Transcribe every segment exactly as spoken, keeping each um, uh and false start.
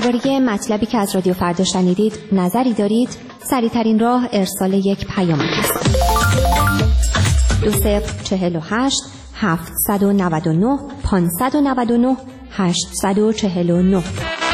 درباره مطلبی که از رادیو فردا شنیدید نظری دارید؟ سریع‌ترین راه ارسال یک پیام است. دو صفر چهل و هشت هفتصد و نود و نه پانصد و نود و نه هشتصد و چهل و نه.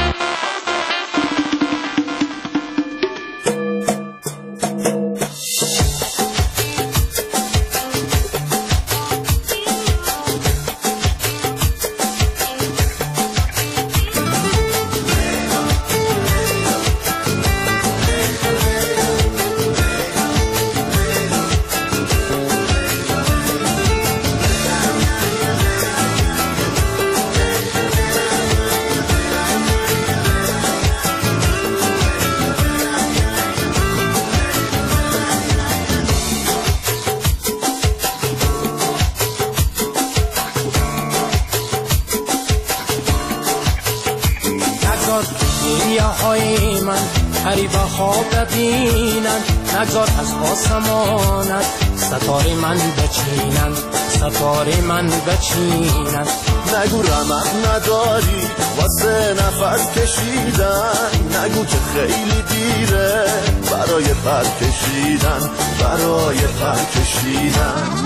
نگذار از آسمانت ستاره من بچینن، ستاره من بچینن. نگو رمق نداری واسه نفس کشیدن، نگو که خیلی دیره برای پر کشیدن، برای پر کشیدن.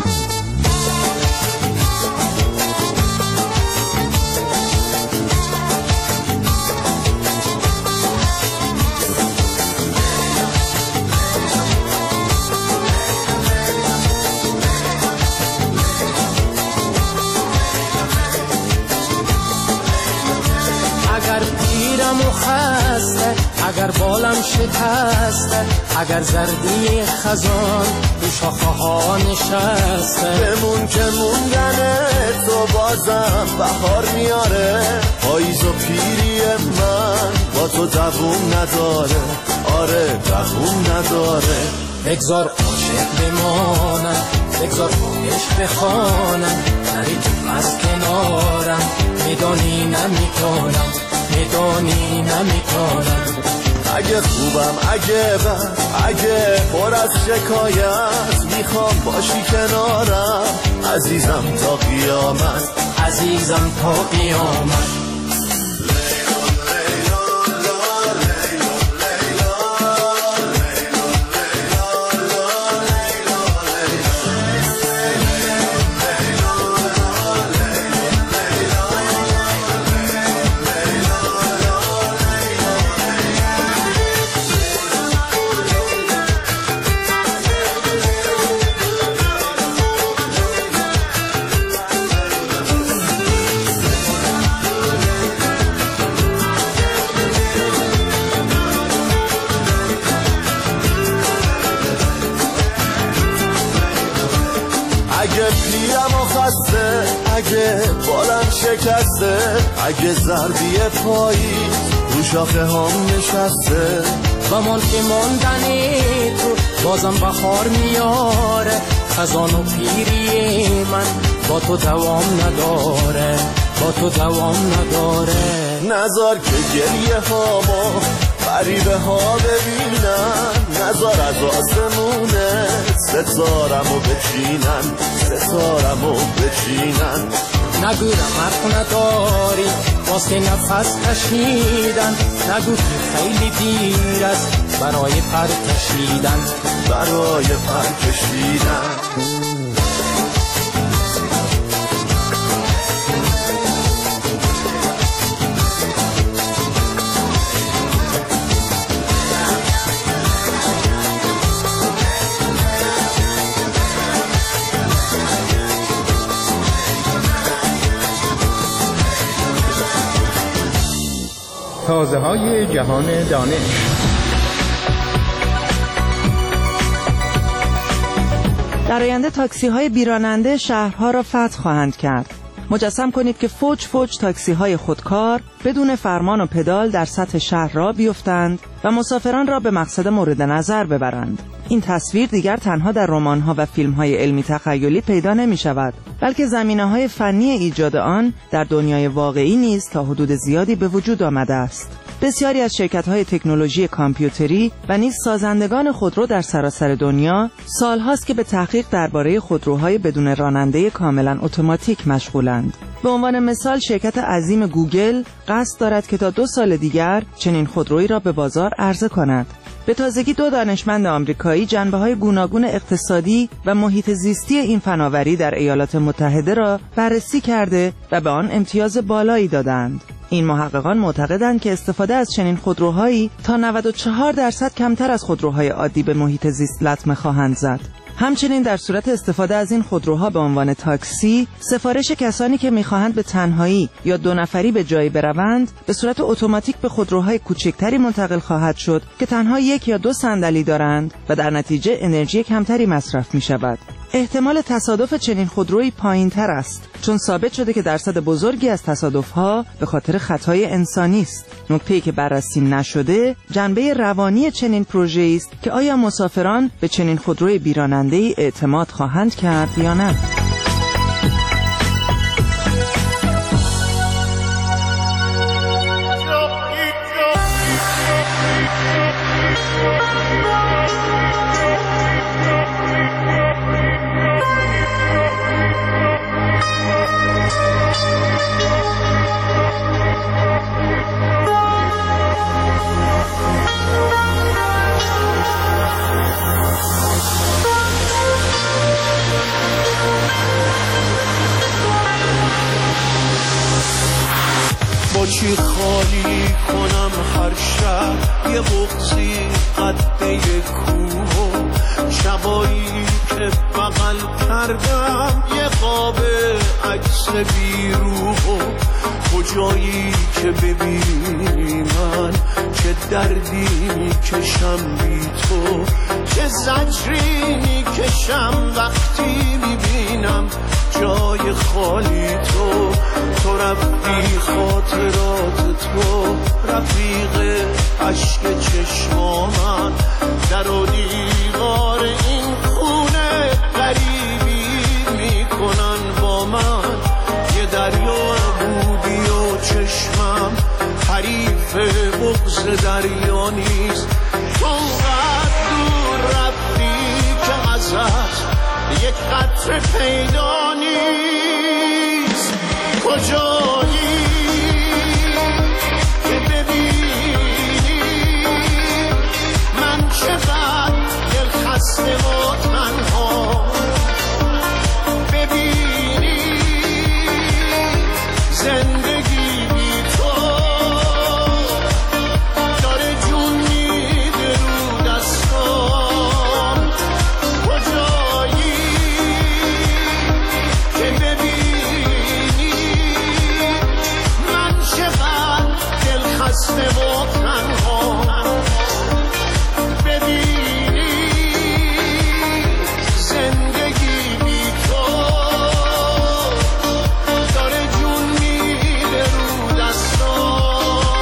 اگر بالم شکسته، اگر زردی خزان تو شاخه ها نشسته، بمون که موندن تو بازم بهار میاره. پاییز و پیری من با تو دووم نداره، آره دووم نداره. بگذار عاشق بمانم، بگذار عشق بخوانم، نری تو از کنارم، میدانی نمیتونم، میدانی نمیتونم. اگه خوبم اگه بد اگه پر از شکایت، میخوام باشی کنارم عزیزم تا قیامت، عزیزم تا قیامت. اگه بالم شکسته، اگه زردی پایی رو شاخه هم نشسته، و من که ماندنی تو بازم بخار میاره. خزان و پیری من با تو دوام نداره، با تو دوام نداره. نذار که گریه هامو غریبه ها ببینن، نذار از آسمونه ستارمو بچینن، ستارمو بچینن. نگو رمق نداری واسه نفس کشیدن، نگو که خیلی دیر است برای پر کشیدن، برای پر کشیدن. تازه های جهان دانش. در آینده تاکسی های بیراننده شهرها را فتح خواهند کرد. مجسم کنید که فوج فوج تاکسی های خودکار بدون فرمان و پدال در سطح شهر را بیفتند و مسافران را به مقصد مورد نظر ببرند. این تصویر دیگر تنها در رمان‌ها و فیلم‌های علمی تخیلی پیدا نمی‌شود، بلکه زمینه‌های فنی ایجاد آن در دنیای واقعی نیز تا حدود زیادی به وجود آمده است. بسیاری از شرکت‌های تکنولوژی کامپیوتری و نیز سازندگان خودرو در سراسر دنیا سال‌هاست که به تحقیق درباره خودروهای بدون راننده کاملاً اتوماتیک مشغولند. به عنوان مثال شرکت عظیم گوگل قصد دارد که تا دو سال دیگر چنین خودرویی را به بازار عرضه کند. به تازگی دو دانشمند آمریکایی جنبه‌های گوناگون اقتصادی و محیط زیستی این فناوری در ایالات متحده را بررسی کرده و به آن امتیاز بالایی دادند. این محققان معتقدند که استفاده از چنین خودروهایی تا نود و چهار درصد کمتر از خودروهای عادی به محیط زیست لطمه خواهند زد. همچنین در صورت استفاده از این خودروها به عنوان تاکسی، سفارش کسانی که می‌خواهند به تنهایی یا دو نفری به جایی بروند، به صورت اتوماتیک به خودروهای کوچکتری منتقل خواهد شد که تنها یک یا دو صندلی دارند و در نتیجه انرژی کمتری مصرف می‌شود. احتمال تصادف چنین خودرویی پایین‌تر است، چون ثابت شده که درصد بزرگی از تصادف‌ها به خاطر خطای انسانی است. نکته‌ای که بررسی نشده، جنبه روانی چنین پروژه‌ای است که آیا مسافران به چنین خودروی بیراننده‌ای اعتماد خواهند کرد یا نه. چی خالی کنم هر شب یه بغضی قده کوه، شبایی که بغل کردم یه قاب عکس بیروح، کجایی که ببینی من چه دردی میکشم بی تو، چه زجری میکشم وقتی میبینم جای خالی تو. تو رفتی خاطرات تو رفیق عشق چشمامن، در و دیوار این خونه غریبی میکنن با من، یه دریا بودی و چشمم حریف بغض دریا نیست. اونقدر دور رفتی که ازت یک قطره پیدا نیست. کجایی که ببینی من چقدر دل خسته و تنها، ببینی زندگی بی تو داره جون میده رو دستام. کجایی که ببینی من چقدر دل خسته و تنها، ببینی زندگی بی تو داره جون میده رو دستام.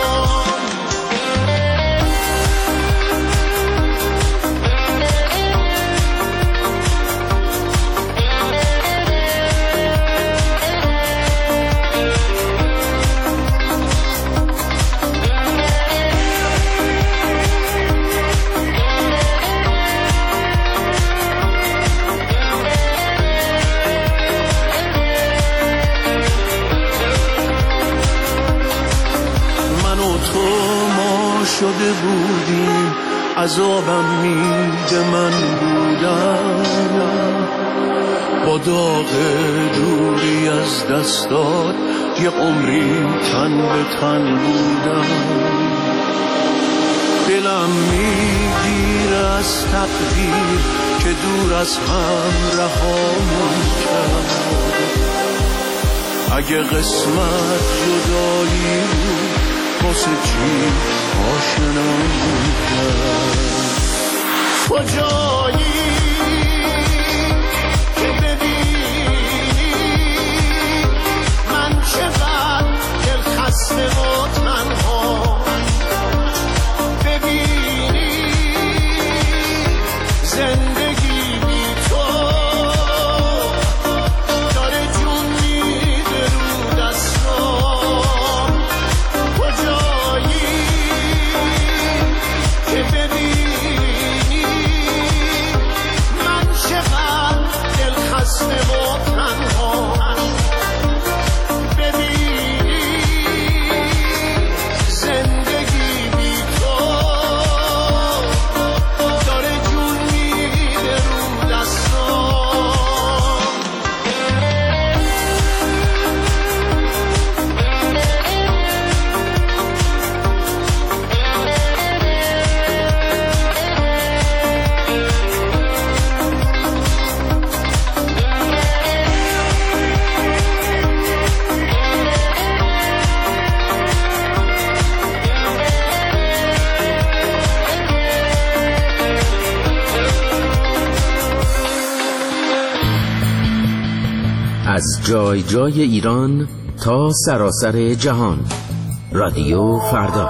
من و تو ما شده بودیم، عذابم میده من بودم، با داغ دوری از دستات یه عمری تن به تن بودم. دلم میگیره از تقدیر که دور از هم رهامون کرد. اگه قسمت جدایی بود واسه چی آشنامون کرد. کجایی که ببینی من چقدر دل خسته و تنها، ببینی زندگی بی تو داره جون میده رو دستام. کجایی جای جای ایران تا سراسر جهان. رادیو فردا.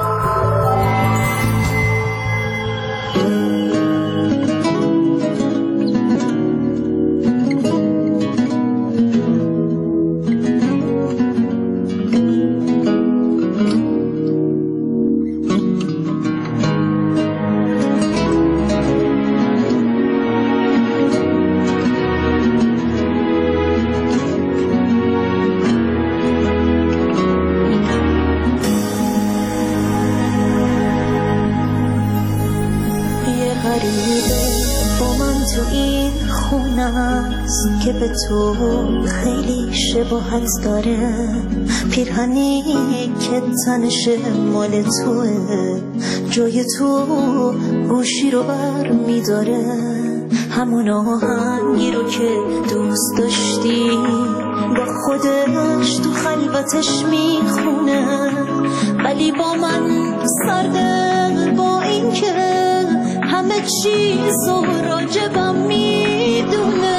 که به تو خیلی شباهت داره، پیرهنی که تنش مال توه، جای تو گوشی رو بر میداره، همون آهنگی رو که دوست داشتی با خودش تو خلوتش میخونه، ولی با من سرده، با این که همه چیز رو راجبم میدونه.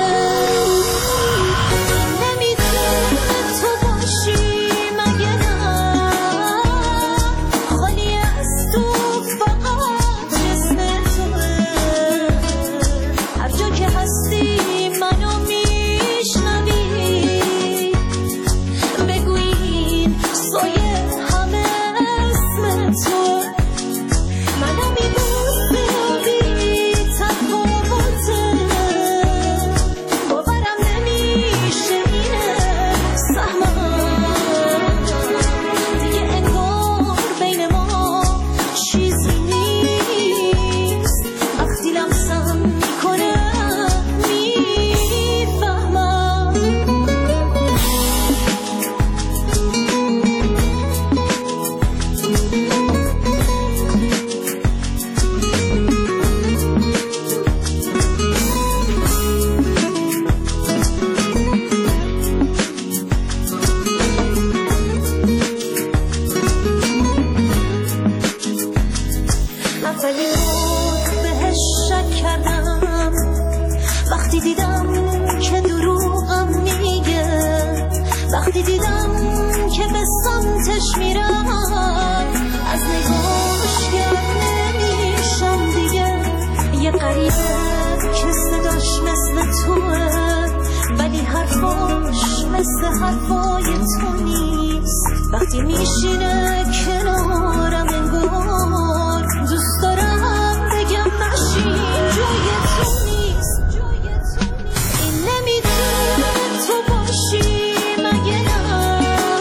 وقتی میشینه کنارم انگار دوست دارم بگم نشین، جای تو نیست، این نمیتونه تو باشی مگه نه،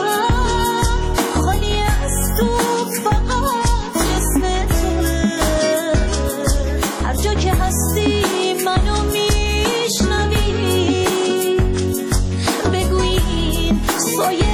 خالی از تو فقط اسم توه، هر جا که هستی منو میشنوی، بگو این سایه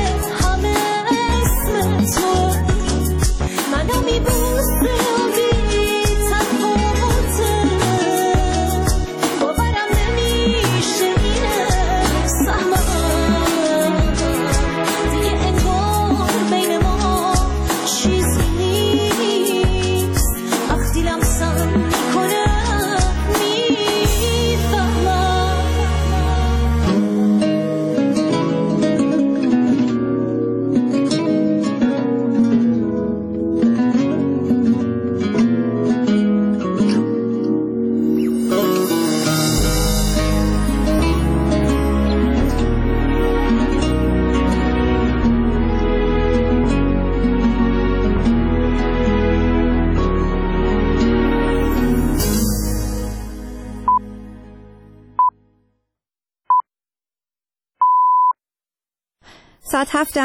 ساعت هفت